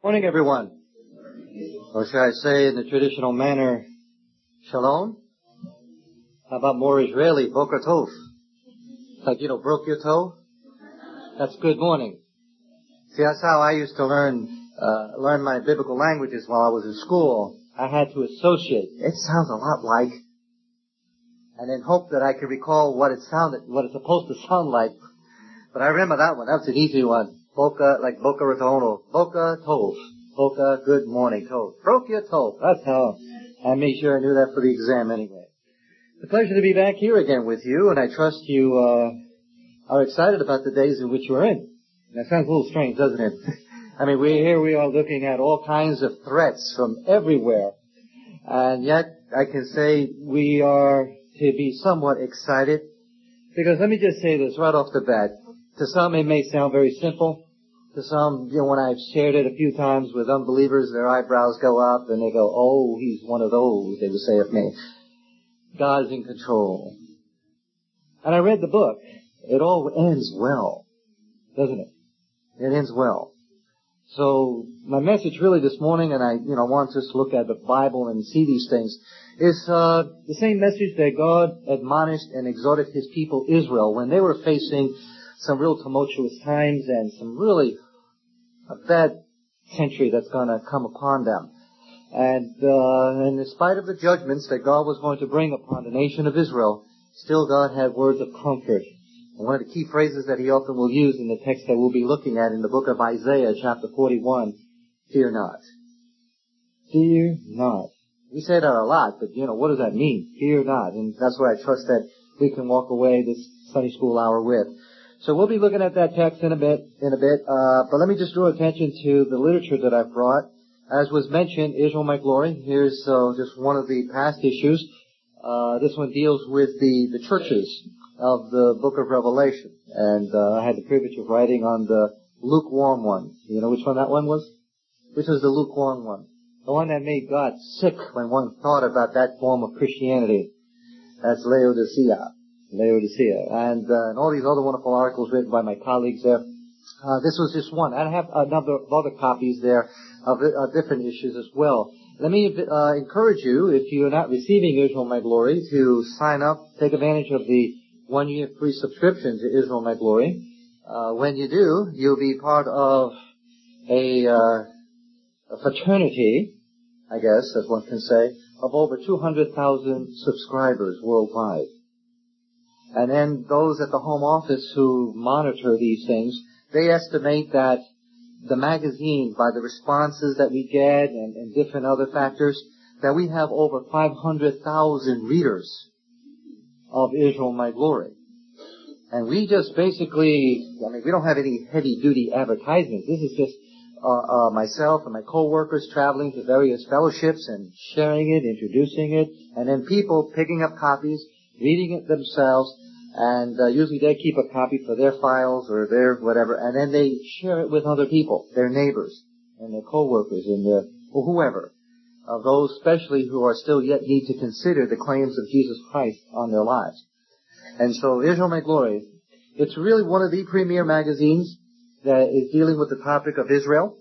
Morning, everyone. Or should I say in the traditional manner, shalom? How about more Israeli, boker tov? Like, broke your toe? That's good morning. See, that's how I used to learn my biblical languages while I was in school. I had to associate. It sounds a lot like, and then hope that I could recall what it's supposed to sound like. But I remember that one. That was an easy one. Boca, like boca raton, boca tov. Boca, good morning, tov. Broke your toe. That's how I made sure I knew that for the exam anyway. It's a pleasure to be back here again with you, and I trust you are excited about the days in which we're in. That sounds a little strange, doesn't it? I mean, we are looking at all kinds of threats from everywhere, and yet I can say we are to be somewhat excited, because let me just say this right off the bat. To some, it may sound very simple. To some, when I've shared it a few times with unbelievers, their eyebrows go up and they go, "Oh, he's one of those," they would say of me. God's in control. And I read the book. It all ends well, doesn't it? It ends well. So my message really this morning, and I want us to look at the Bible and see these things, is the same message that God admonished and exhorted His people Israel when they were facing some real tumultuous times and some really a bad century that's going to come upon them. And in spite of the judgments that God was going to bring upon the nation of Israel, still God had words of comfort. And one of the key phrases that He often will use in the text that we'll be looking at in the book of Isaiah, chapter 41, fear not. Fear not. We say that a lot, but what does that mean? Fear not. And that's what I trust that we can walk away this Sunday school hour with. So we'll be looking at that text in a bit, but let me just draw attention to the literature that I've brought. As was mentioned, Israel My Glory. Here's just one of the past issues. This one deals with the churches of the book of Revelation. And I had the privilege of writing on the lukewarm one. You know which one that one was? Which was the lukewarm one? The one that made God sick when one thought about that form of Christianity. That's Laodicea. And all these other wonderful articles written by my colleagues there. This was just one. I have a number of other copies there of different issues as well. Let me encourage you, if you're not receiving Israel My Glory, to sign up, take advantage of the 1-year free subscription to Israel My Glory. When you do, you'll be part of a fraternity, I guess, as one can say, of over 200,000 subscribers worldwide. And then those at the home office who monitor these things, they estimate that the magazine, by the responses that we get and different other factors, that we have over 500,000 readers of Israel My Glory. And we just basically, we don't have any heavy-duty advertisements. This is just myself and my co-workers traveling to various fellowships and sharing it, introducing it, and then people picking up copies, reading it themselves, and usually they keep a copy for their files or their whatever, and then they share it with other people, their neighbors and their co-workers and or whoever, those especially who are still yet need to consider the claims of Jesus Christ on their lives. And so Israel My Glory, it's really one of the premier magazines that is dealing with the topic of Israel,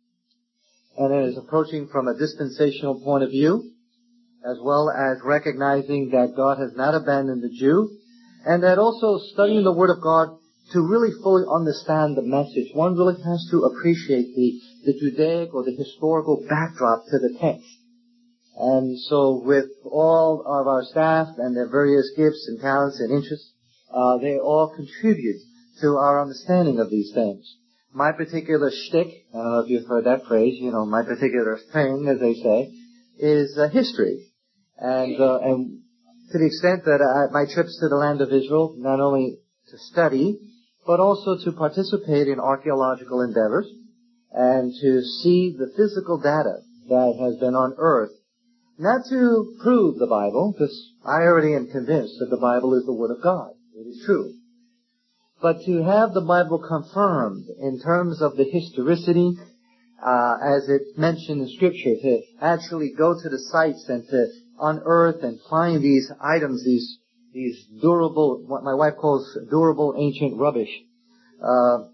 and it is approaching from a dispensational point of view, as well as recognizing that God has not abandoned the Jew, and that also studying the Word of God to really fully understand the message, one really has to appreciate the Judaic or the historical backdrop to the text. And so with all of our staff and their various gifts and talents and interests, they all contribute to our understanding of these things. My particular shtick, I don't know if you've heard that phrase, my particular thing, as they say, is history. And to the extent that my trips to the land of Israel, not only to study, but also to participate in archaeological endeavors and to see the physical data that has been unearthed, not to prove the Bible, because I already am convinced that the Bible is the Word of God. It is true. But to have the Bible confirmed in terms of the historicity, as it mentioned in Scripture, to actually go to the sites and to unearth and find these items, these durable, what my wife calls durable ancient rubbish,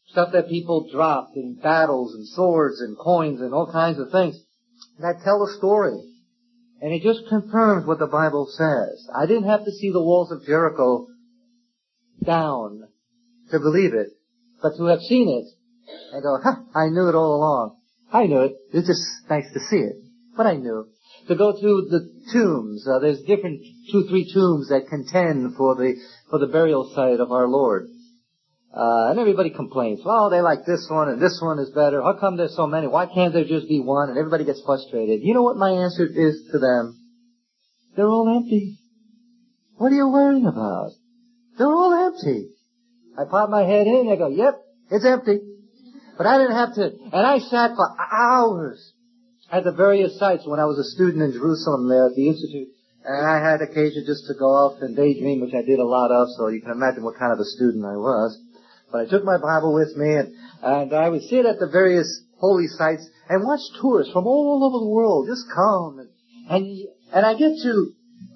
stuff that people dropped in battles and swords and coins and all kinds of things that tell a story. And it just confirms what the Bible says. I didn't have to see the walls of Jericho down to believe it, but to have seen it and go, I knew it all along. I knew it. It was just nice to see it, but I knew. To go to the tombs, there's different 2-3 tombs that contend for the burial site of our Lord. And everybody complains, well, they like this one and this one is better. How come there's so many? Why can't there just be one? And everybody gets frustrated. You know what my answer is to them? They're all empty. What are you worrying about? They're all empty. I pop my head in and I go, yep, it's empty. But I didn't have to, and I sat for hours at the various sites when I was a student in Jerusalem there at the Institute. And I had occasion just to go off and daydream, which I did a lot of, so you can imagine what kind of a student I was. But I took my Bible with me, and I would sit at the various holy sites and watch tourists from all over the world just come. And I get to,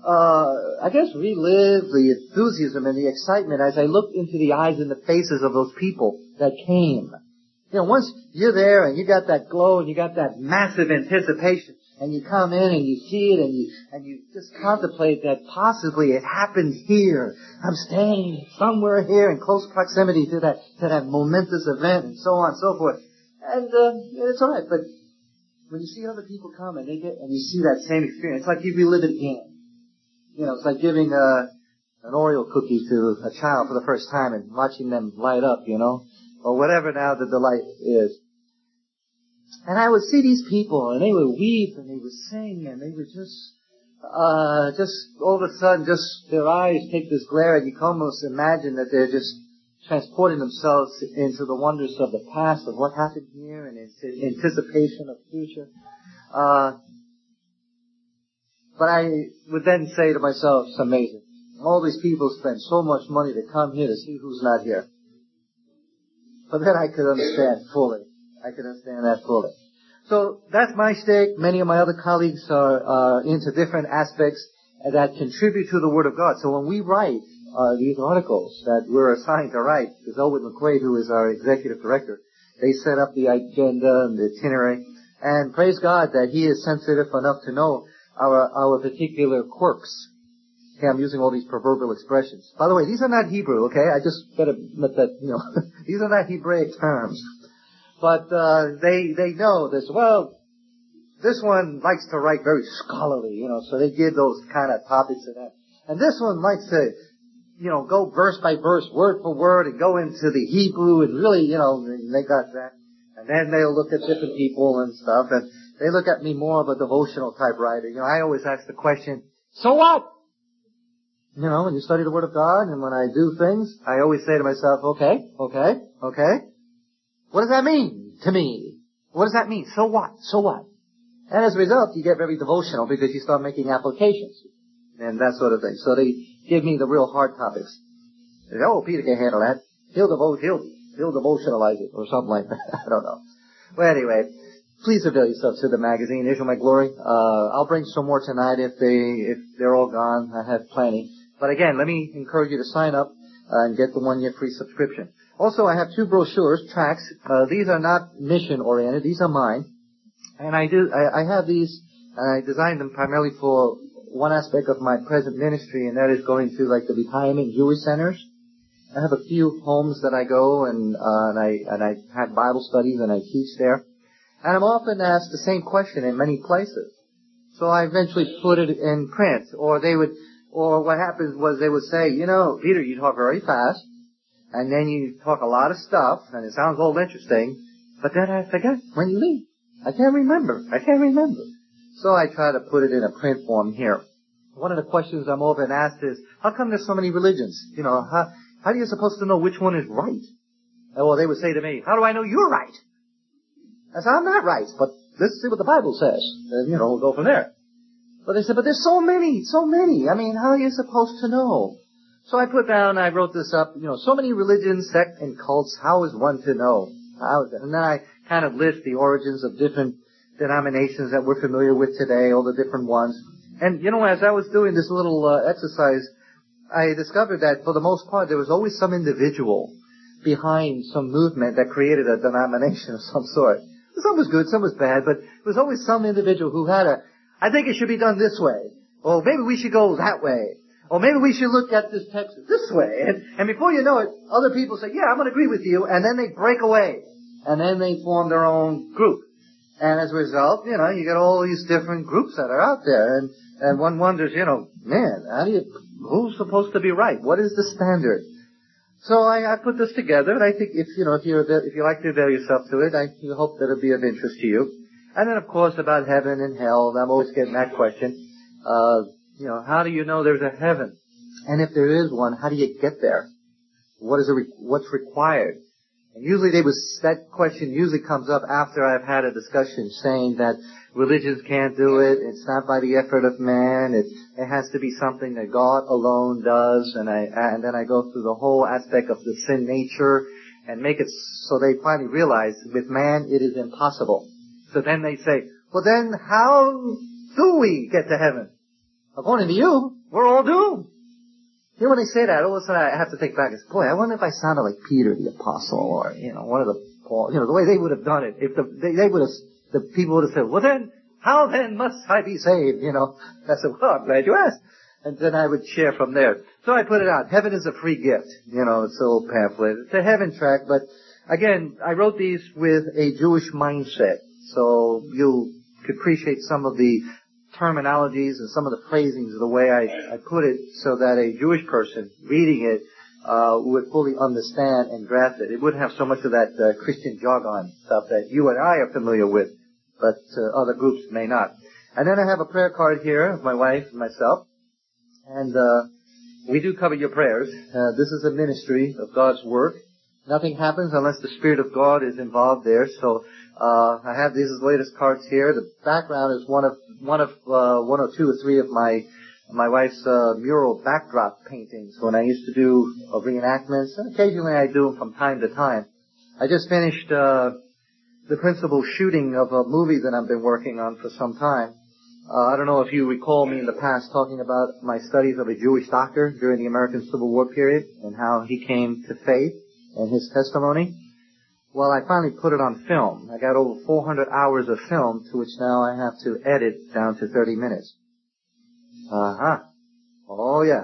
relive the enthusiasm and the excitement as I looked into the eyes and the faces of those people that came. You know, once you're there and you got that glow and you got that massive anticipation, and you come in and you see it and you just contemplate that possibly it happened here. I'm staying somewhere here in close proximity to that momentous event and so on and so forth. And it's alright, but when you see other people come and you see that same experience, it's like you relive it again. You know, it's like giving an Oreo cookie to a child for the first time and watching them light up, you know, or whatever now the delight is. And I would see these people, and they would weep, and they would sing, and they would just all of a sudden, their eyes take this glare, and you can almost imagine that they're just transporting themselves into the wonders of the past, of what happened here, and anticipation of the future. But I would then say to myself, it's amazing. All these people spend so much money to come here to see who's not here. But then I could understand fully. I can understand that fully. So that's my stake. Many of my other colleagues are into different aspects that contribute to the Word of God. So when we write these articles that we're assigned to write, because Elwood McQuaid, who is our executive director, they set up the agenda and the itinerary. And praise God that he is sensitive enough to know our particular quirks. Okay, I'm using all these proverbial expressions. By the way, these are not Hebrew, okay? I just better admit that, you know, these are not Hebraic terms. But they know this. Well, this one likes to write very scholarly, you know, so they give those kind of topics to that. And this one likes to, you know, go verse by verse, word for word, and go into the Hebrew, and really, you know, they got that. And then they'll look at different people and stuff, and they look at me more of a devotional type writer. You know, I always ask the question, so what? You know, when you study the Word of God, and when I do things, I always say to myself, okay. What does that mean to me? What does that mean? So what? And as a result, you get very devotional because you start making applications and that sort of thing. So they give me the real hard topics. They say, oh, Peter can handle that. He'll devotionalize it or something like that. I don't know. Well, anyway, please avail yourself to the magazine, Israel My Glory. I'll bring some more tonight if they're all gone. I have plenty. But again, let me encourage you to sign up and get the 1-year free subscription. Also, I have 2 brochures, tracts. These are not mission-oriented. These are mine. And I have these, and I designed them primarily for one aspect of my present ministry, and that is going to like the retirement Jewish centers. I have a few homes that I go and I have Bible studies and I teach there. And I'm often asked the same question in many places. So I eventually put it in print, or what happens was they would say, you know, Peter, you talk very fast. And then you talk a lot of stuff, and it sounds all interesting, but then I forget when you leave. I can't remember. So I try to put it in a print form here. One of the questions I'm often asked is, how come there's so many religions? You know, how are you supposed to know which one is right? And well, they would say to me, how do I know you're right? I said, I'm not right, but let's see what the Bible says. And, you know, we'll go from there. But they said, but there's so many. I mean, how are you supposed to know? So I wrote this up, you know, so many religions, sects, and cults, how is one to know? And then I kind of list the origins of different denominations that we're familiar with today, all the different ones. And, you know, as I was doing this little exercise, I discovered that for the most part there was always some individual behind some movement that created a denomination of some sort. Some was good, some was bad, but there was always some individual who had I think it should be done this way. Or maybe we should go that way. Or maybe we should look at this text this way. And before you know it, other people say, yeah, I'm going to agree with you. And then they break away. And then they form their own group. And as a result, you get all these different groups that are out there. And one wonders, man, who's supposed to be right? What is the standard? So I put this together, and I think if you like to avail yourself to it, I hope that it'll be of interest to you. And then, of course, about heaven and hell, I'm always getting that question. How do you know there's a heaven? And if there is one, how do you get there? What's required? And usually that question usually comes up after I've had a discussion saying that religions can't do it. It's not by the effort of man. It has to be something that God alone does. And then I go through the whole aspect of the sin nature and make it so they finally realize with man it is impossible. So then they say, well then how do we get to heaven? According to you, we're all doomed. When they say that, all of a sudden I have to think back and say, boy, I wonder if I sounded like Peter the Apostle or, one of the Paul, the way they would have done it. If the people would have said, well then, how then must I be saved? I said, well, I'm glad you asked. And then I would share from there. So I put it out. Heaven is a free gift. It's a little pamphlet. It's a heaven track, but again, I wrote these with a Jewish mindset. So you could appreciate some of the terminologies and some of the phrasings of the way I put it so that a Jewish person reading it would fully understand and grasp it. It wouldn't have so much of that Christian jargon stuff that you and I are familiar with, but other groups may not. And then I have a prayer card here of my wife and myself, and we do cover your prayers. This is a ministry of God's work. Nothing happens unless the Spirit of God is involved there. So I have these latest cards here. The background is one or two or three of my wife's mural backdrop paintings when I used to do reenactments, and occasionally I do them from time to time. I just finished the principal shooting of a movie that I've been working on for some time. I don't know if you recall me in the past talking about my studies of a Jewish doctor during the American Civil War period and how he came to faith and his testimony. Well, I finally put it on film. I got over 400 hours of film, to which now I have to edit down to 30 minutes. Oh yeah.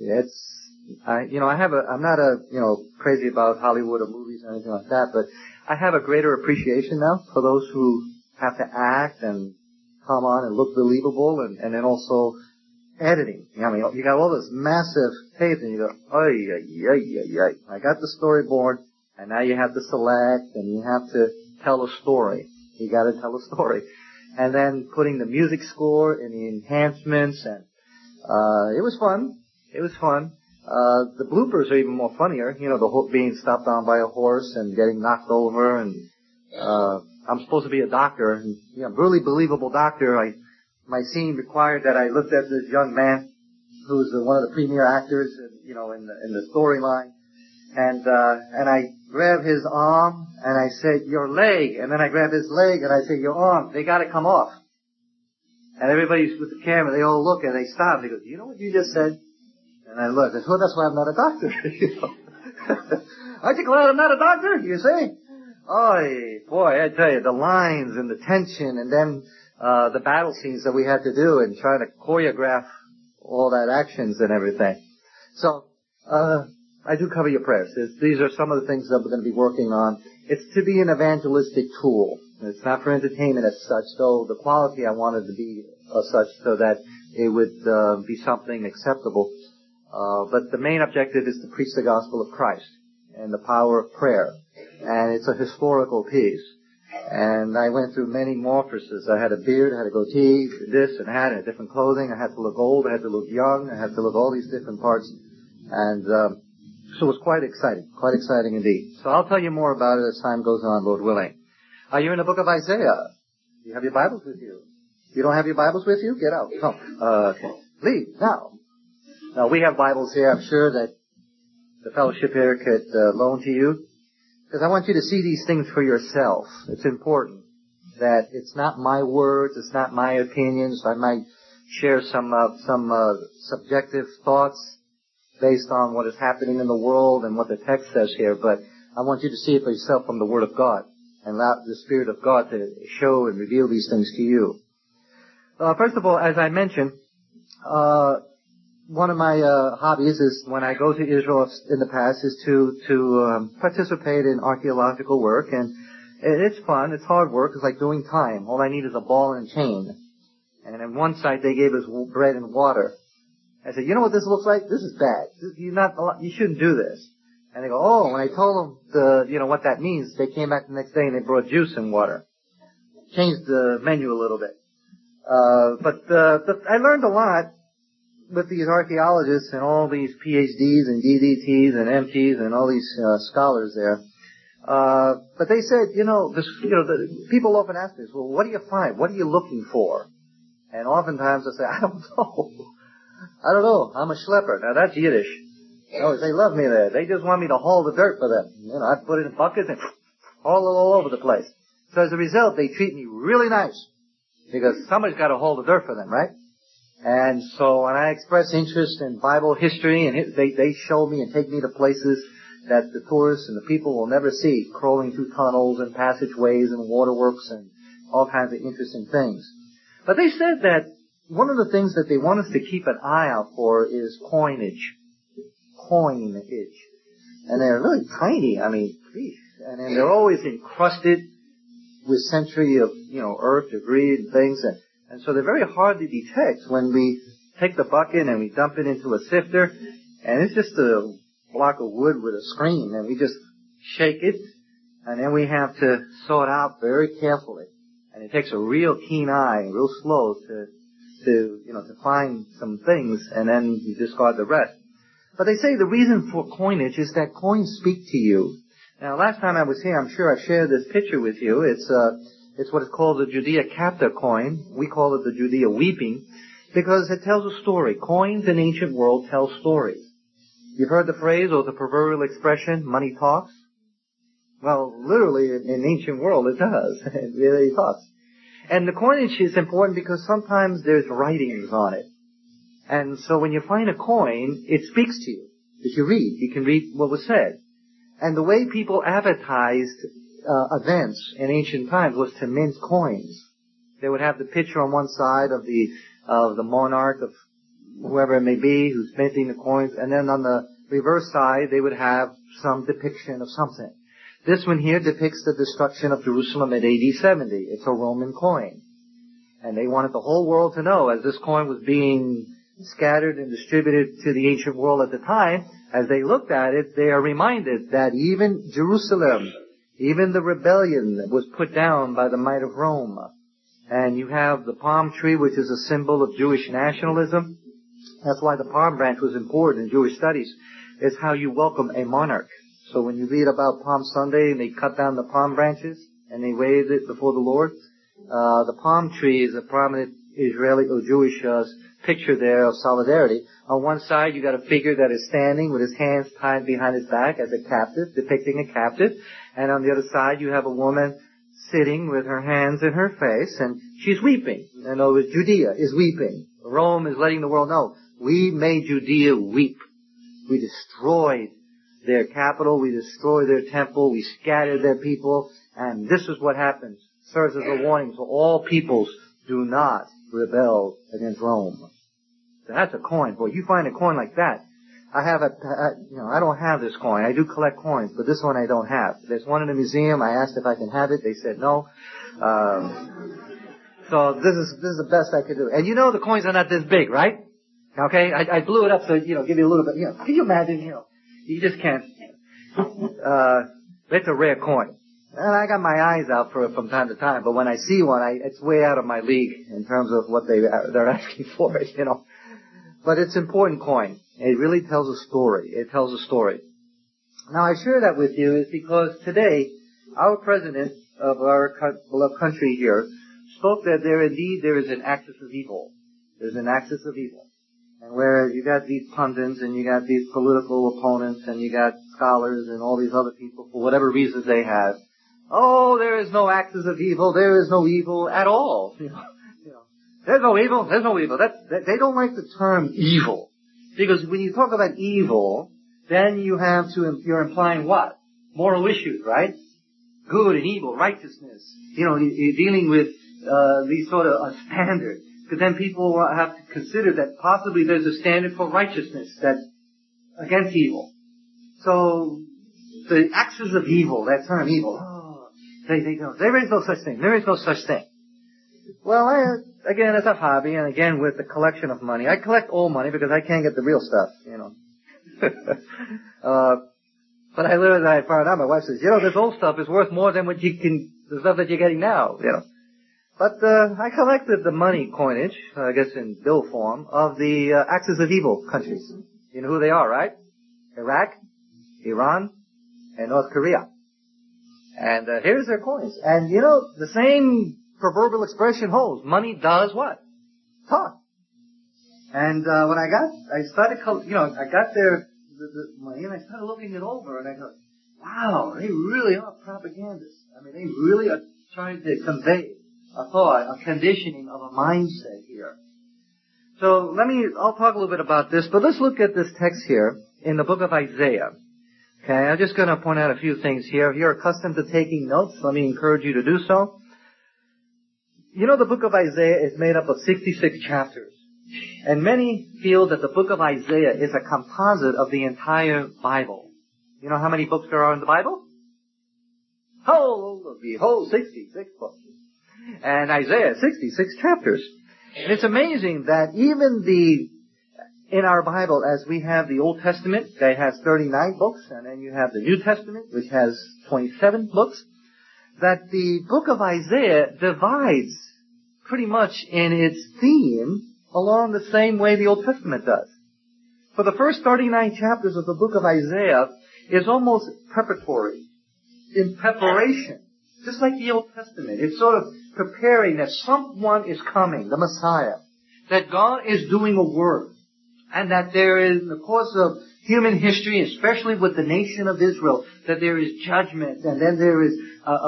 I'm not crazy about Hollywood or movies or anything like that, but I have a greater appreciation now for those who have to act and come on and look believable, and then also editing. You got all this massive tape and you go, I got the storyboard, and now you have to select, and you have to tell a story. You got to tell a story. And then putting the music score and the enhancements, and it was fun. It was fun. The bloopers are even more funnier. The being stopped on by a horse and getting knocked over, and I'm supposed to be a doctor, and really believable doctor. My scene required that I looked at this young man who's one of the premier actors, in the storyline, and I grabbed his arm and I said, your leg, and then I grabbed his leg and I said, your arm, they gotta come off. And everybody's with the camera, they all look and they stop. They go, do you know what you just said? And I look, well, that's why I'm not a doctor. Aren't you glad I'm not a doctor? You say? Oh, boy, I tell you, the lines and the tension, and then the battle scenes that we had to do, and trying to choreograph all that actions and everything. So, I do cover your prayers. These are some of the things that we're going to be working on. It's to be an evangelistic tool. It's not for entertainment as such, though the quality I wanted to be such so that it would be something acceptable. But the main objective is to preach the gospel of Christ and the power of prayer. And it's a historical piece. And I went through many morphoses. I had a beard, I had a goatee, this and that, and different clothing. I had to look old, I had to look young, I had to look all these different parts. And so it was quite exciting indeed. So I'll tell you more about it as time goes on, Lord willing. You're in the book of Isaiah. You have your Bibles with you. You don't have your Bibles with you? Get out. Come. Okay. Leave now. Now, we have Bibles here. I'm sure that the fellowship here could loan to you. Because I want you to see these things for yourself. It's important that it's not my words, it's not my opinions. I might share some subjective thoughts based on what is happening in the world and what the text says here. But I want you to see it for yourself from the Word of God and allow the Spirit of God to show and reveal these things to you. First of all, as I mentioned, one of my hobbies is when I go to Israel in the past is to participate in archaeological work, and it's fun. It's hard work. It's like doing time. All I need is a ball and a chain. And on one side they gave us bread and water. I said, you know what this looks like? This is bad. You shouldn't do this. And they go, oh, when I told them what that means, they came back the next day and they brought juice and water. Changed the menu a little bit. But I learned a lot with these archaeologists and all these PhDs and DDTs and MTs and all these scholars there. But they said, the people often ask me, well, what do you find? What are you looking for? And oftentimes I say, I don't know. I'm a schlepper. Now that's Yiddish. They love me there. They just want me to haul the dirt for them. I put it in buckets and haul it all over the place. So as a result, they treat me really nice because somebody's got to haul the dirt for them, right? And so when I express interest in Bible history, and they show me and take me to places that the tourists and the people will never see, crawling through tunnels and passageways and waterworks and all kinds of interesting things. But they said that one of the things that they want us to keep an eye out for is coinage. Coinage. And they're really tiny. I mean, and then they're always encrusted with century of, earth, debris and things. And so they're very hard to detect when we take the bucket and we dump it into a sifter. And it's just a block of wood with a screen. And we just shake it. And then we have to saw it out very carefully. And it takes a real keen eye and real slow to find some things. And then you discard the rest. But they say the reason for coinage is that coins speak to you. Now, last time I was here, I'm sure I shared this picture with you. It's what is called the Judea Capta coin. We call it the Judea Weeping because it tells a story. Coins in ancient world tell stories. You've heard the phrase or the proverbial expression, money talks? Well, literally in ancient world it does. It really talks. And the coinage is important because sometimes there's writings on it. And so when you find a coin, it speaks to you. If you can read what was said. And the way people advertised events in ancient times was to mint coins. They would have the picture on one side of the monarch of whoever it may be who's minting the coins, and then on the reverse side they would have some depiction of something. This one here depicts the destruction of Jerusalem at AD 70. It's a Roman coin. And they wanted the whole world to know, as this coin was being scattered and distributed to the ancient world at the time, as they looked at it, they are reminded that even Jerusalem, even the rebellion was put down by the might of Rome. And you have the palm tree, which is a symbol of Jewish nationalism. That's why the palm branch was important in Jewish studies. It's how you welcome a monarch. So when you read about Palm Sunday and they cut down the palm branches and they waved it before the Lord, the palm tree is a prominent Israeli or Jewish picture there of solidarity. On one side you got a figure that is standing with his hands tied behind his back as a captive, depicting a captive. And on the other side you have a woman sitting with her hands in her face and she's weeping. In other words, Judea is weeping. Rome is letting the world know, we made Judea weep. We destroyed their capital, we destroyed their temple, we scattered their people, and this is what happens. Serves as a warning to all peoples, do not rebel against Rome. So that's a coin. Boy, you find a coin like that. I don't have this coin. I do collect coins, but this one I don't have. There's one in the museum. I asked if I can have it. They said no. So this is the best I could do. And the coins are not this big, right? Okay? I blew it up so, give you a little bit, can you imagine, you just can't. It's a rare coin. And I got my eyes out for it from time to time, but when I see one, it's way out of my league in terms of what they're asking for it, But it's an important coin. It really tells a story. It tells a story. Now I share that with you is because today, our president of our beloved country here spoke that there is an axis of evil. There's an axis of evil. And whereas you got these pundits and you got these political opponents and you got scholars and all these other people for whatever reasons they have, there is no axis of evil. There is no evil at all. There's no evil. There's no evil. They don't like the term evil. Because when you talk about evil, then you're implying what? moral issues, right? Good and evil, righteousness. You're dealing with these sort of standards. Because then people have to consider that possibly there's a standard for righteousness that against evil. So the axis of evil, that term evil, there is no such thing. There is no such thing. Well, again, as a hobby, and again with the collection of money, I collect old money because I can't get the real stuff, But I learned that I found out, my wife says, this old stuff is worth more than the stuff that you're getting now, But, I collected the money coinage, I guess in bill form, of the axis of evil countries. You know who they are, right? Iraq, Iran, and North Korea. And here's their coins. And the same proverbial expression holds. Money does what? Talk. And when I got their the money, and I started looking it over, and I thought, wow, they really are propagandists. I mean, they really are trying to convey a thought, a conditioning of a mindset here. So I'll talk a little bit about this, but let's look at this text here in the book of Isaiah. Okay, I'm just going to point out a few things here. If you're accustomed to taking notes, let me encourage you to do so. The book of Isaiah is made up of 66 chapters. And many feel that the book of Isaiah is a composite of the entire Bible. You know how many books there are in the Bible? Behold, 66 books. And Isaiah, 66 chapters. And it's amazing that even in our Bible, as we have the Old Testament, that has 39 books, and then you have the New Testament, which has 27 books, that the book of Isaiah divides pretty much in its theme along the same way the Old Testament does. For the first 39 chapters of the book of Isaiah is almost preparatory, in preparation, just like the Old Testament. It's sort of preparing that someone is coming, the Messiah, that God is doing a work, and that there is, in the course of human history, especially with the nation of Israel, that there is judgment, and then there is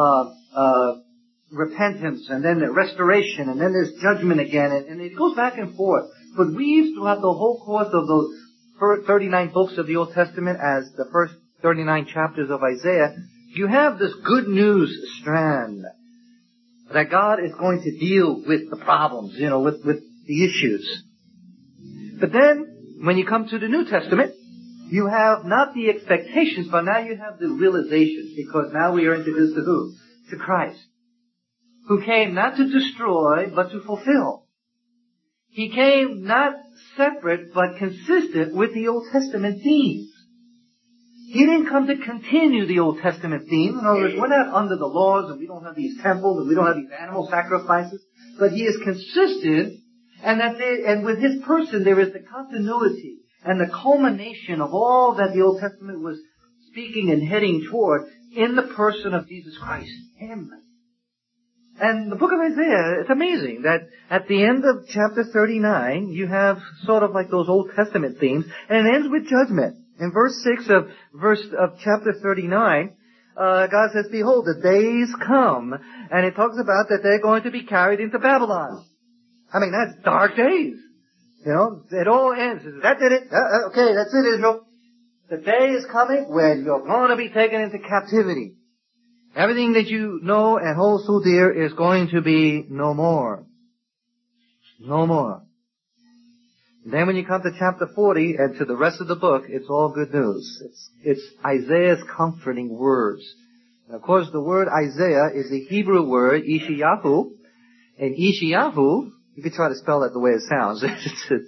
repentance, and then restoration, and then there's judgment again, and it goes back and forth. But weaves throughout the whole course of those 39 books of the Old Testament as the first 39 chapters of Isaiah, you have this good news strand that God is going to deal with the problems, with the issues. But then, when you come to the New Testament, you have not the expectations, but now you have the realizations, because now we are introduced to who? To Christ, who came not to destroy, but to fulfill. He came not separate, but consistent with the Old Testament themes. He didn't come to continue the Old Testament theme. In other words, we're not under the laws, and we don't have these temples, and we don't have these animal sacrifices, but He is consistent, and with His person there is the continuity and the culmination of all that the Old Testament was speaking and heading toward in the person of Jesus Christ, Him. And the book of Isaiah, it's amazing that at the end of chapter 39, you have sort of like those Old Testament themes, and it ends with judgment. In verse 6 of chapter 39, God says, behold, the days come, and it talks about that they're going to be carried into Babylon. I mean, that's dark days. It all ends. That did it. Okay, that's it, Israel. The day is coming when you're going to be taken into captivity. Everything that you know and hold so dear is going to be no more. No more. Then when you come to chapter 40 and to the rest of the book, it's all good news. It's Isaiah's comforting words. And of course, the word Isaiah is the Hebrew word Ishayahu. And Ishayahu, you could try to spell that the way it sounds. It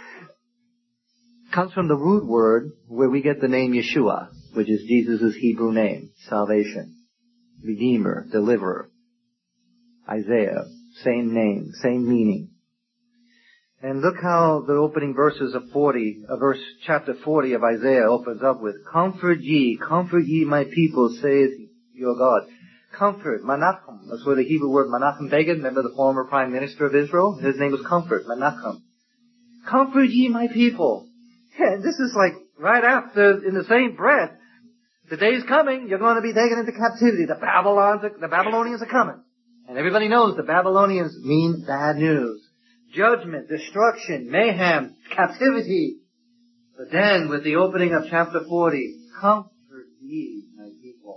comes from the root word where we get the name Yeshua, which is Jesus' Hebrew name, salvation, Redeemer, Deliverer. Isaiah, same name, same meaning. And look how the opening verses of chapter 40 of Isaiah opens up with, comfort ye, my people, saith your God. Comfort, Menachem. That's where the Hebrew word Menachem Begin, remember the former prime minister of Israel? His name was Comfort, Menachem. Comfort ye my people. And this is like right after, in the same breath, the day is coming, you're going to be taken into captivity. The Babylonians are coming. And everybody knows the Babylonians mean bad news. Judgment, destruction, mayhem, captivity. But then, with the opening of chapter 40, comfort ye, my people.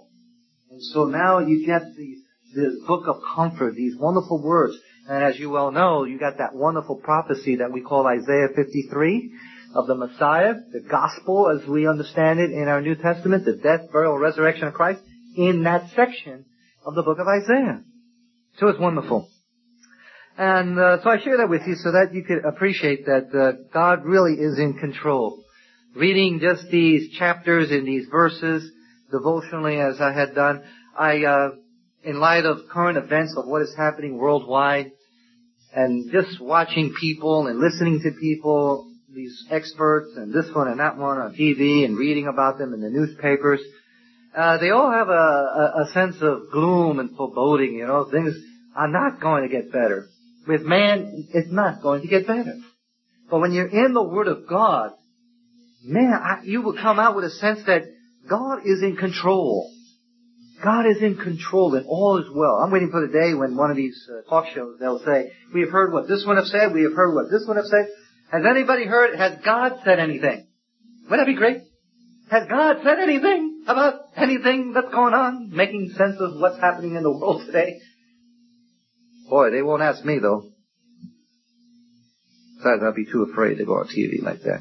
And so now you get the book of comfort, these wonderful words. And as you well know, you got that wonderful prophecy that we call Isaiah 53 of the Messiah, the gospel as we understand it in our New Testament, the death, burial, resurrection of Christ, in that section of the book of Isaiah. So it's wonderful. And so I share that with you so that you could appreciate that God really is in control. Reading just these chapters and these verses devotionally as I had done, in light of current events of what is happening worldwide, and just watching people and listening to people, these experts and this one and that one on TV and reading about them in the newspapers, they all have a sense of gloom and foreboding, you know, things are not going to get better. With man, it's not going to get better. But when you're in the Word of God, man, you will come out with a sense that God is in control. God is in control and all is well. I'm waiting for the day when one of these talk shows, they'll say, we have heard what this one have said, we have heard what this one have said. Has anybody heard, has God said anything? Wouldn't that be great? Has God said anything about anything that's going on? Making sense of what's happening in the world today? Boy, they won't ask me though. Besides, I'll be too afraid to go on TV like that.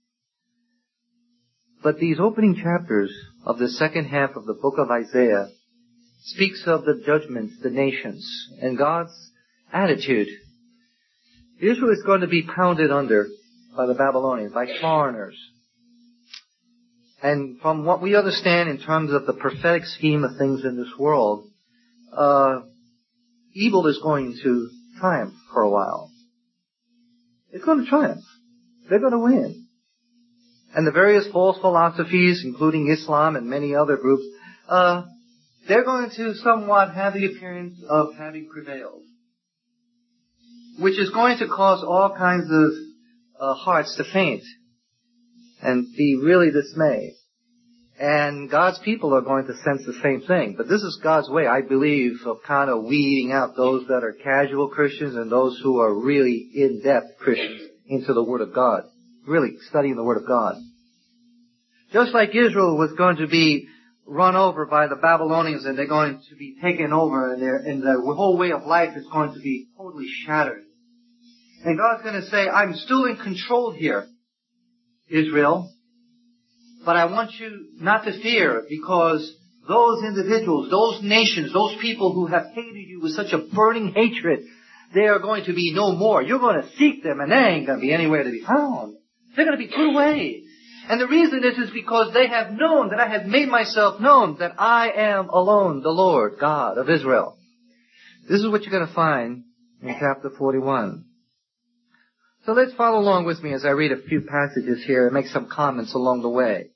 But these opening chapters of the second half of the book of Isaiah speaks of the judgments, the nations, and God's attitude. Israel is going to be pounded under by the Babylonians, by foreigners. And from what we understand in terms of the prophetic scheme of things in this world, evil is going to triumph for a while. It's going to triumph. They're going to win. And the various false philosophies, including Islam and many other groups, they're going to somewhat have the appearance of having prevailed. Which is going to cause all kinds of hearts to faint and be really dismayed. And God's people are going to sense the same thing. But this is God's way, I believe, of kind of weeding out those that are casual Christians and those who are really in-depth Christians into the Word of God. Really studying the Word of God. Just like Israel was going to be run over by the Babylonians and they're going to be taken over and their whole way of life is going to be totally shattered. And God's going to say, I'm still in control here, Israel. But I want you not to fear, because those individuals, those nations, those people who have hated you with such a burning hatred, they are going to be no more. You're going to seek them and they ain't going to be anywhere to be found. They're going to be put away. And the reason is because they have known that I have made myself known, that I am alone, the Lord God of Israel. This is what you're going to find in chapter 41. So let's follow along with me as I read a few passages here and make some comments along the way.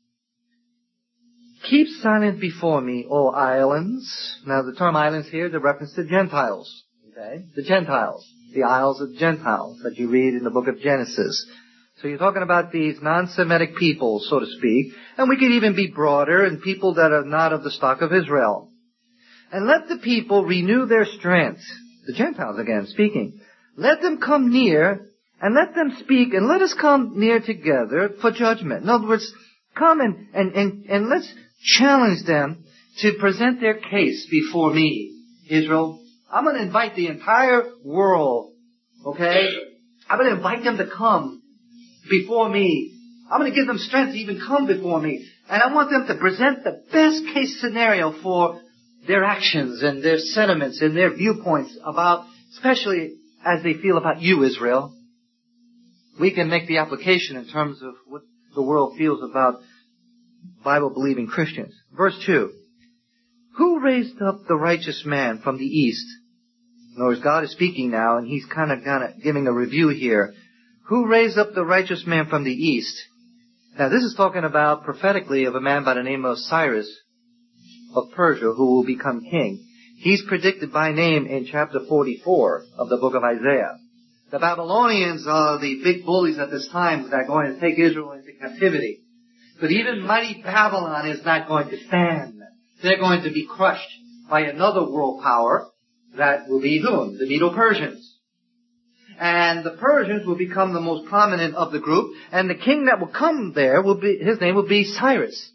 Keep silent before me, O islands. Now the term islands here is a reference to Gentiles. Okay? The Gentiles. The Isles of Gentiles that you read in the book of Genesis. So you're talking about these non-Semitic people, so to speak. And we could even be broader, and people that are not of the stock of Israel. And let the people renew their strength. The Gentiles again speaking. Let them come near, and let them speak, and let us come near together for judgment. In other words, come and let's challenge them to present their case before me, Israel. I'm going to invite the entire world, okay? I'm going to invite them to come before me. I'm going to give them strength to even come before me. And I want them to present the best case scenario for their actions and their sentiments and their viewpoints about, especially as they feel about you, Israel. We can make the application in terms of what the world feels about Bible-believing Christians. Verse 2. Who raised up the righteous man from the east? In other words, God is speaking now, and He's kind of giving a review here. Who raised up the righteous man from the east? Now, this is talking about prophetically of a man by the name of Cyrus of Persia, who will become king. He's predicted by name in chapter 44 of the book of Isaiah. The Babylonians are the big bullies at this time that are going to take Israel into captivity. But even mighty Babylon is not going to stand. They're going to be crushed by another world power that will be whom? The Medo-Persians. And the Persians will become the most prominent of the group, and the king that will come there will be, his name will be Cyrus.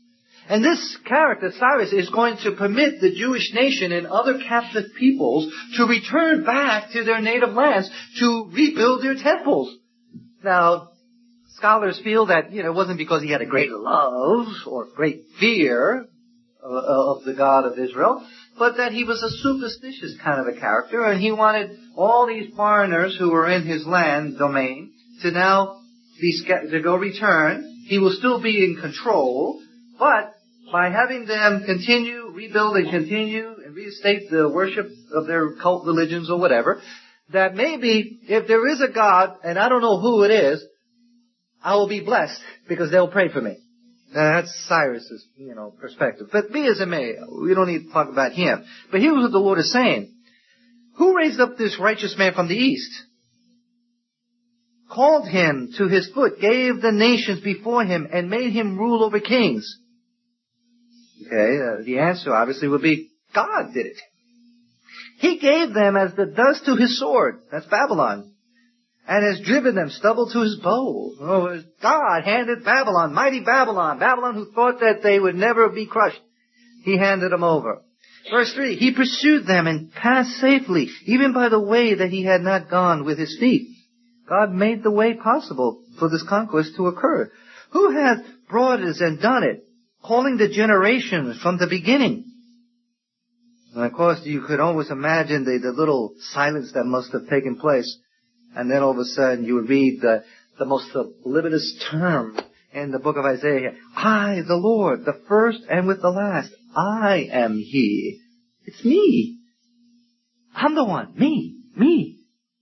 And this character, Cyrus, is going to permit the Jewish nation and other captive peoples to return back to their native lands to rebuild their temples. Now, scholars feel that, it wasn't because he had a great love or great fear of the God of Israel, but that he was a superstitious kind of a character, and he wanted all these foreigners who were in his land domain to now to go return. He will still be in control, but by having them rebuild and continue and reinstate the worship of their cult religions or whatever, that maybe if there is a God, and I don't know who it is, I will be blessed because they'll pray for me. That's Cyrus's, perspective. But be as it may, we don't need to talk about him. But here's what the Lord is saying. Who raised up this righteous man from the east? Called him to his foot, gave the nations before him, and made him rule over kings. Okay, the answer obviously would be God did it. He gave them as the dust to his sword. That's Babylon. And has driven them stubble to his bow. Oh, God handed Babylon, mighty Babylon, Babylon who thought that they would never be crushed. He handed them over. Verse 3, he pursued them and passed safely, even by the way that he had not gone with his feet. God made the way possible for this conquest to occur. Who hath brought it and done it, calling the generations from the beginning? And of course, you could always imagine the little silence that must have taken place. And then all of a sudden you would read the most oblivious term in the book of Isaiah. I, the Lord, the first and with the last. I am He. It's me. I'm the one. Me.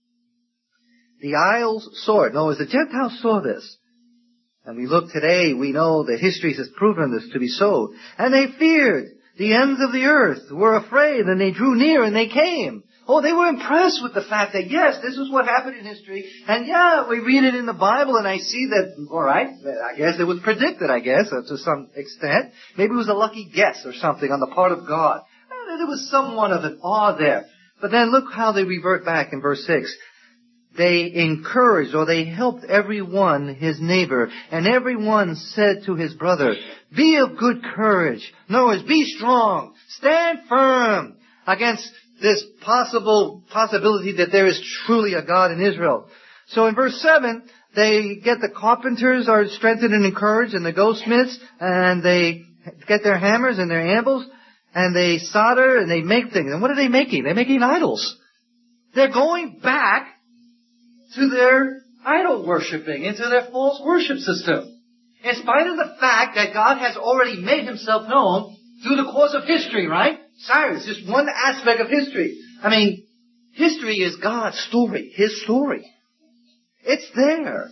The isles saw it. In other words, the Gentiles saw this. And we look today, we know that history has proven this to be so. And they feared. The ends of the earth were afraid, and they drew near and they came. Oh, they were impressed with the fact that, yes, this is what happened in history. And yeah, we read it in the Bible and I see that, all right, I guess it was predicted, to some extent. Maybe it was a lucky guess or something on the part of God. There was somewhat of an awe there. But then look how they revert back in verse 6. They encouraged, or they helped everyone his neighbor, and everyone said to his brother, be of good courage. In other words, be strong. Stand firm against this possibility that there is truly a God in Israel. So in verse 7, they get the carpenters are strengthened and encouraged, and the goldsmiths, and they get their hammers and their anvils, and they solder and they make things. And what are they making? They're making idols. They're going back to their idol worshipping, into their false worship system. In spite of the fact that God has already made himself known through the course of history, right? Cyrus, just one aspect of history. I mean, history is God's story, his story. It's there.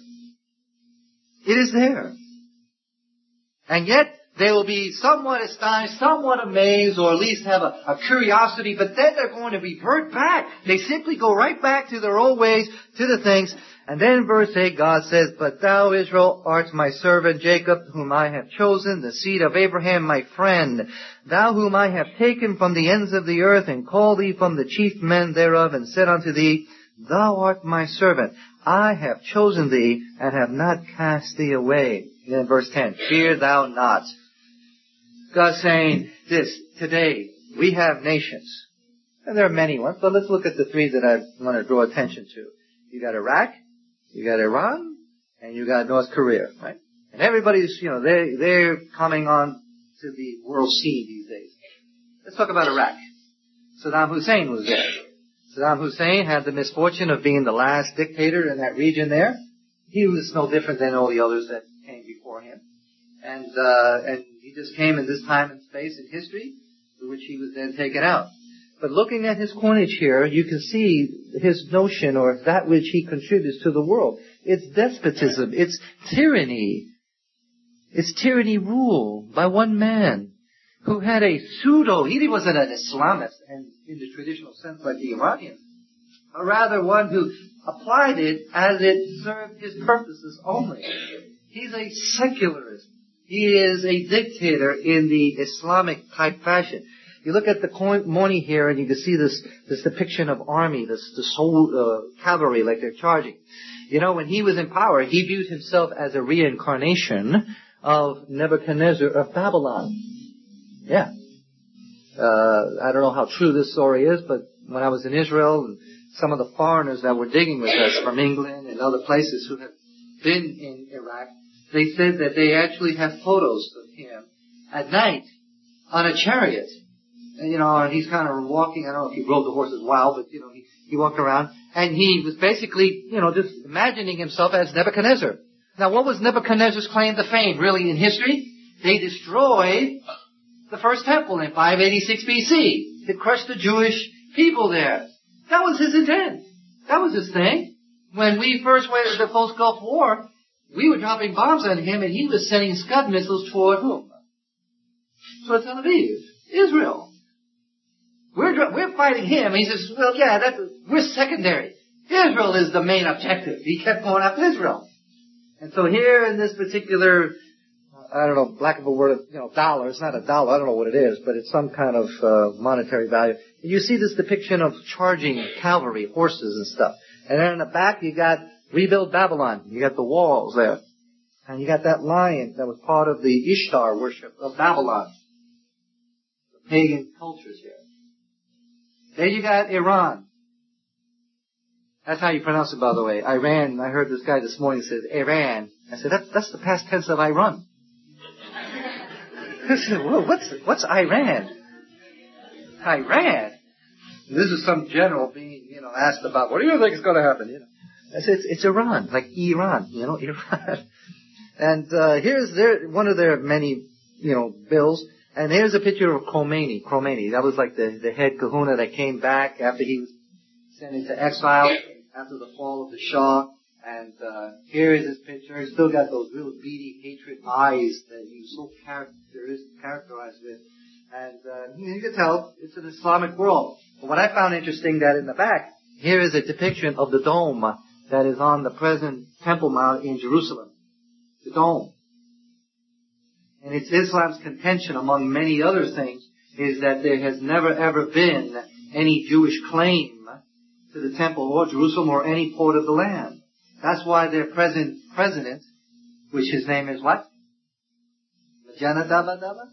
It is there. And yet, they will be somewhat astonished, somewhat amazed, or at least have a curiosity, but then they're going to revert back. They simply go right back to their old ways, to the things. And then in verse 8, God says, but thou, Israel, art my servant Jacob, whom I have chosen, the seed of Abraham, my friend. Thou whom I have taken from the ends of the earth, and called thee from the chief men thereof, and said unto thee, thou art my servant. I have chosen thee, and have not cast thee away. And then verse 10, fear thou not. God's saying this, today, we have nations. And there are many ones, but let's look at the three that I want to draw attention to. You got Iraq, you got Iran, and you got North Korea, right? And everybody's, they're coming on to the world scene these days. Let's talk about Iraq. Saddam Hussein was there. Saddam Hussein had the misfortune of being the last dictator in that region there. He was no different than all the others that came before him. And he just came in this time and space in history, through which he was then taken out. But looking at his coinage here, you can see his notion, or that which he contributes to the world. It's despotism. It's tyranny. It's tyranny rule by one man who had a he wasn't an Islamist and in the traditional sense like the Iranians, but rather one who applied it as it served his purposes only. He's a secularist. He is a dictator in the Islamic type fashion. You look at the morning here and you can see this depiction of army, the cavalry like they're charging. When he was in power, he viewed himself as a reincarnation of Nebuchadnezzar of Babylon. Yeah. I don't know how true this story is, but when I was in Israel, some of the foreigners that were digging with us from England and other places who have been in Iraq, they said that they actually have photos of him at night on a chariot. And, and he's kind of walking, I don't know if he rode the horses wild, but, he walked around, and he was basically, just imagining himself as Nebuchadnezzar. Now, what was Nebuchadnezzar's claim to fame, really, in history? They destroyed the first temple in 586 BC. They crushed the Jewish people there. That was his intent. That was his thing. When we first went into the post-Gulf War, we were dropping bombs on him, and he was sending Scud missiles toward whom? Toward Tel Aviv, Israel. We're fighting him. He says, well, yeah, we're secondary. Israel is the main objective. He kept going after Israel. And so here in this particular, I don't know, lack of a word, dollar. It's not a dollar. I don't know what it is, but it's some kind of monetary value. You see this depiction of charging cavalry, horses and stuff. And then in the back you got rebuild Babylon. You got the walls there. And you got that lion that was part of the Ishtar worship of Babylon. The pagan cultures here. Then you got Iran. That's how you pronounce it, by the way. Iran. I heard this guy this morning says Iran. I said, that's the past tense of Iran. I said, well, what's Iran? Iran? This is some general being, asked about, what do you think is going to happen? I said, it's Iran, like Iran, Iran. And here's one of their many, bills. And here's a picture of Khomeini. Khomeini, that was like the head kahuna that came back after he was sent into exile after the fall of the Shah. And here is his picture. He's still got those real beady hatred eyes that he was so characterized with. And you can tell it's an Islamic world. But what I found interesting that in the back, here is a depiction of the dome that is on the present Temple Mount in Jerusalem. The dome. And it's Islam's contention, among many other things, is that there has never ever been any Jewish claim to the temple or Jerusalem or any port of the land. That's why their present president, which his name is what? Majana Daba Daba?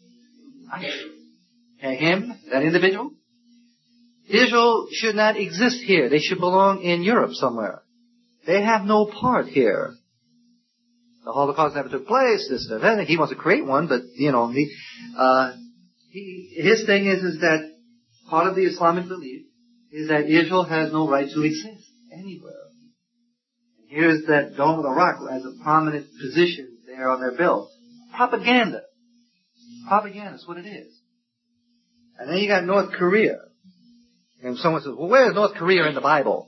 Him, that individual? Israel should not exist here. They should belong in Europe somewhere. They have no part here. The Holocaust never took place. He wants to create one, but his thing is that part of the Islamic belief is that Israel has no right to exist anywhere. And here's that Dome of the Rock as a prominent position there on their bill. Propaganda. Propaganda is what it is. And then you got North Korea. And someone says, well, where is North Korea in the Bible?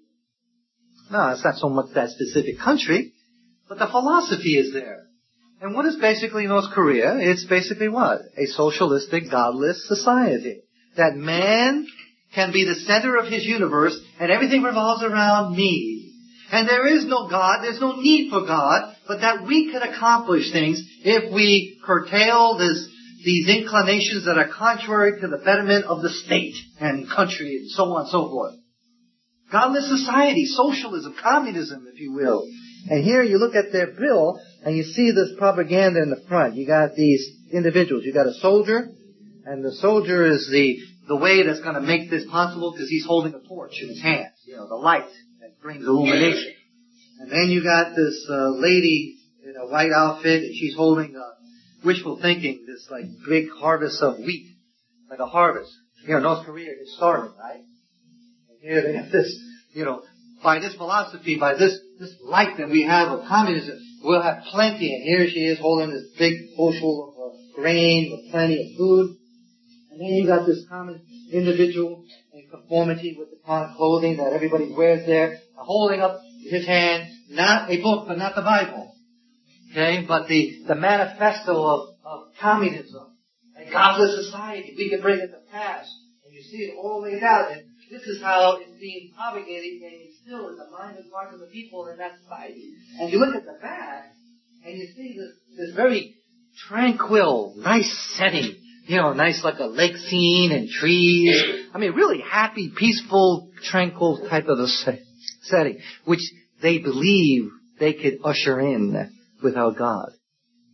No, it's not so much that specific country. But the philosophy is there. And what is basically North Korea? It's basically what? A socialistic, godless society. That man can be the center of his universe and everything revolves around me. And there is no God, there's no need for God, but that we can accomplish things if we curtail these inclinations that are contrary to the betterment of the state and country and so on and so forth. Godless society, socialism, communism, if you will. And here you look at their bill, and you see this propaganda in the front. You got these individuals. You got a soldier, and the soldier is the way that's going to make this possible because he's holding a torch in his hands. The light that brings illumination. And then you got this lady in a white outfit, and she's holding wishful thinking, this like big harvest of wheat, like a harvest. North Korea is starving, right? And here they have this, by this philosophy, by this light that we have of communism, we'll have plenty. And here she is holding this big bushel of grain with plenty of food. And then you got this common individual in conformity with the kind of clothing that everybody wears there, holding up his hand, not a book, but not the Bible. Okay, but the manifesto of communism, a godless society. We can bring it to pass. And you see it all laid out. And this is how it's being propagated and instilled in the mind and heart of the people in that society. And you look at the back, and you see this very tranquil, nice setting. Nice like a lake scene and trees. I mean, really happy, peaceful, tranquil type of a setting, which they believe they could usher in without God.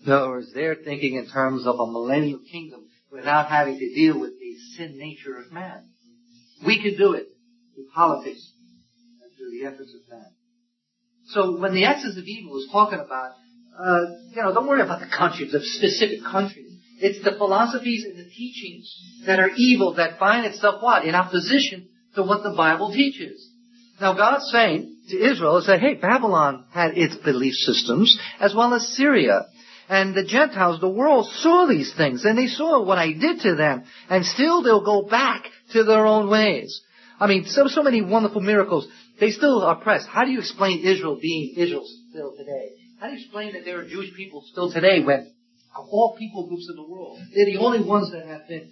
In other words, they're thinking in terms of a millennial kingdom without having to deal with the sin nature of man. We can do it through politics and through the efforts of man. So when the axis of evil is talking about, don't worry about the countries, the specific countries. It's the philosophies and the teachings that are evil that find itself what? In opposition to what the Bible teaches. Now God's saying to Israel, hey, Babylon had its belief systems as well as Syria. And the Gentiles, the world, saw these things, and they saw what I did to them, and still they'll go back to their own ways. I mean, so many wonderful miracles. They still are oppressed. How do you explain Israel being Israel still today? How do you explain that there are Jewish people still today when of all people groups in the world, they're the only ones that have been,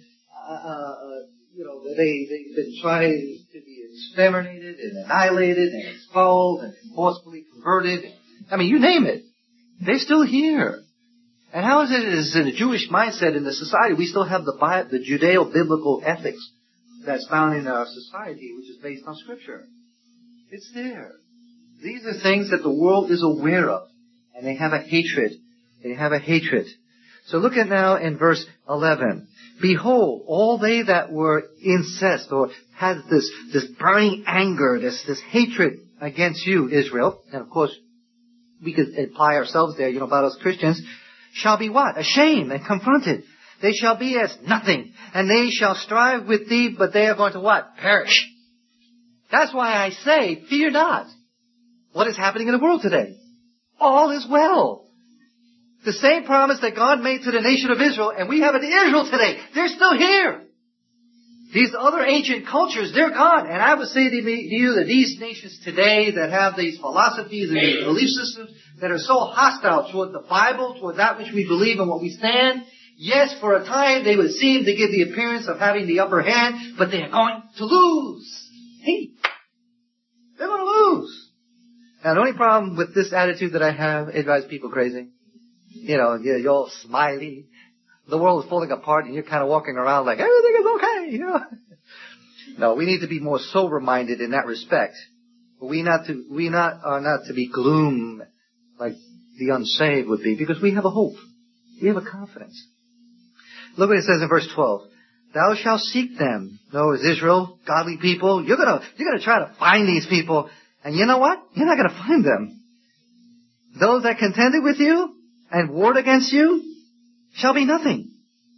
they've been tried to be exterminated and annihilated and expelled and forcibly converted. I mean, you name it. They're still here. And how is it in a Jewish mindset in the society, we still have the Judeo-biblical ethics that's found in our society, which is based on Scripture. It's there. These are things that the world is aware of. And they have a hatred. They have a hatred. So look at now in verse 11. Behold, all they that were incensed or had this burning anger, this hatred against you, Israel, and of course, we could apply ourselves there, about us Christians, shall be what? Ashamed and confronted. They shall be as nothing, and they shall strive with thee, but they are going to what? Perish. That's why I say, fear not. What is happening in the world today? All is well. The same promise that God made to the nation of Israel, and we have it in Israel today. They're still here. These other ancient cultures, they're gone. And I would say to you that these nations today that have these philosophies and these belief systems that are so hostile toward the Bible, toward that which we believe and what we stand, yes, for a time they would seem to give the appearance of having the upper hand, but they are going to lose. Hey, they're going to lose. Now, the only problem with this attitude that I have, it drives people crazy. You're all smiley. The world is falling apart and you're kind of walking around like everything is okay, No, we need to be more sober-minded in that respect. We are not to be gloom like the unsaved would be, because we have a hope. We have a confidence. Look what it says in verse 12. Thou shalt seek them. No, as Israel, godly people, you're gonna try to find these people, and you know what? You're not gonna find them. Those that contended with you and warred against you shall be nothing.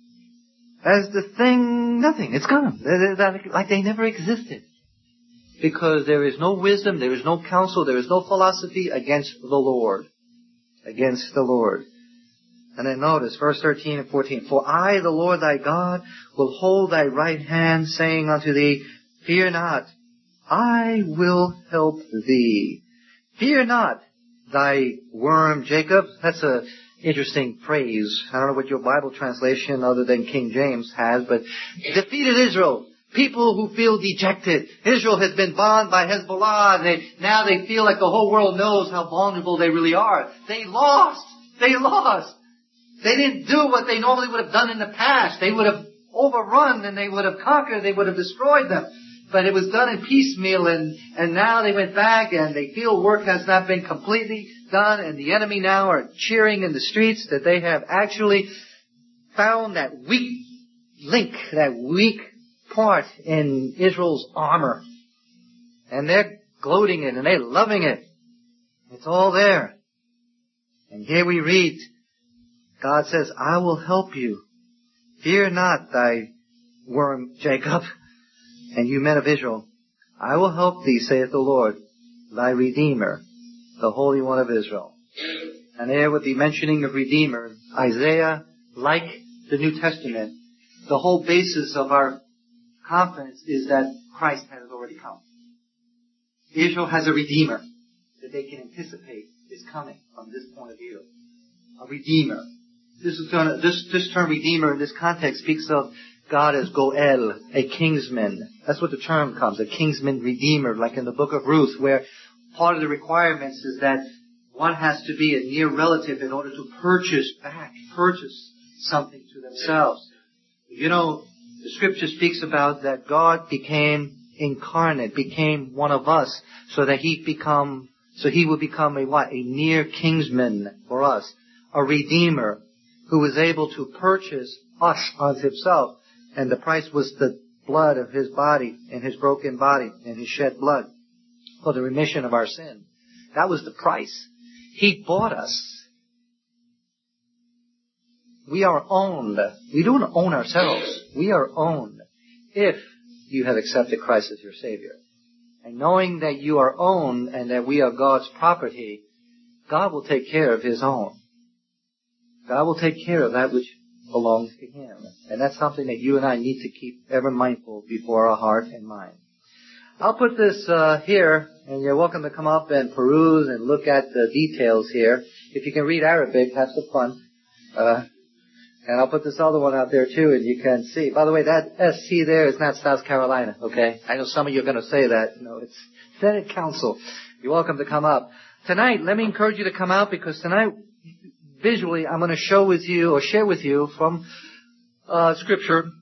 As the thing, nothing. It's gone. Like they never existed. Because there is no wisdom, there is no counsel, there is no philosophy against the Lord. Against the Lord. And then notice, verse 13 and 14. For I, the Lord thy God, will hold thy right hand, saying unto thee, fear not, I will help thee. Fear not, thy worm Jacob. That's a interesting phrase. I don't know what your Bible translation other than King James has, but defeated Israel. People who feel dejected. Israel has been bombed by Hezbollah. Now they feel like the whole world knows how vulnerable they really are. They lost. They lost. They didn't do what they normally would have done in the past. They would have overrun and they would have conquered. They would have destroyed them. But it was done in piecemeal, and now they went back and they feel work has not been completely done, and the enemy now are cheering in the streets that they have actually found that weak link, that weak part in Israel's armor. And they're gloating it and they're loving it. It's all there. And here we read, God says, I will help you. Fear not, thy worm Jacob, and you men of Israel. I will help thee, saith the Lord, thy Redeemer, the Holy One of Israel. And there with the mentioning of Redeemer, Isaiah, like the New Testament, the whole basis of our confidence is that Christ has already come. Israel has a Redeemer that they can anticipate is coming from this point of view. A Redeemer. This term Redeemer in this context speaks of God as Goel, a kingsman. That's what the term comes, a kingsman Redeemer, like in the book of Ruth, where part of the requirements is that one has to be a near relative in order to purchase something to themselves. The scripture speaks about that God became incarnate, became one of us, so he would become a near kingsman for us, a redeemer, who was able to purchase us unto himself. And the price was the blood of his body and his broken body and his shed blood for the remission of our sin. That was the price. He bought us. We are owned. We don't own ourselves. We are owned if you have accepted Christ as your Savior. And knowing that you are owned and that we are God's property, God will take care of His own. God will take care of that which belongs to Him. And that's something that you and I need to keep ever mindful before our heart and mind. I'll put this here, and you're welcome to come up and peruse and look at the details here. If you can read Arabic, have some fun. And I'll put this other one out there too, and you can see. By the way, that SC there is not South Carolina, okay? I know some of you are going to say that. No, it's Senate Council. You're welcome to come up. Tonight, let me encourage you to come out, because tonight, visually, I'm going to share with you from Scripture